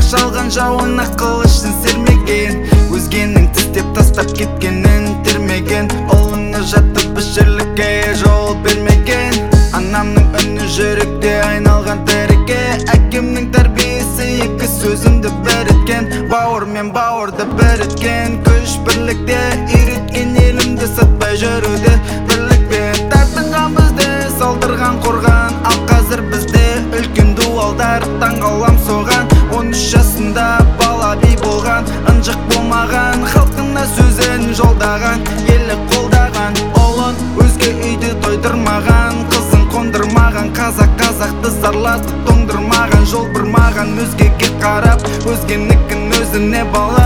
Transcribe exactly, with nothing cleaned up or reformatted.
шалған жауына қылышын сермеген, өзгенің тістеп тастап кеткенін термеген. Ұлыңы жатып ішірлікке жол бермеген, анамның үні жүректе айналған тәрекке. Әкемнің тәрбиесі екі сөзімді бір еткен, бауыр мен бауырды бір еткен. Күш бірлікте үйреткен, елімді сатпай жүруді бірлікпен. Тартынған бізді салдырған қорған, ал қазір бізде үлкен дуалдар таңғалам соған. Он үш жасында бала би болған, ынжық болмаған, халқына сөзін жолдаған, елі қолдаған. Ұлын өзге үйді тойдырмаған, қызын қондырмаған, қазақ қазақты зарлатып тоңдырмаған. Жол бұрмаған, өзгеге қарап өзгенікін өзіне бала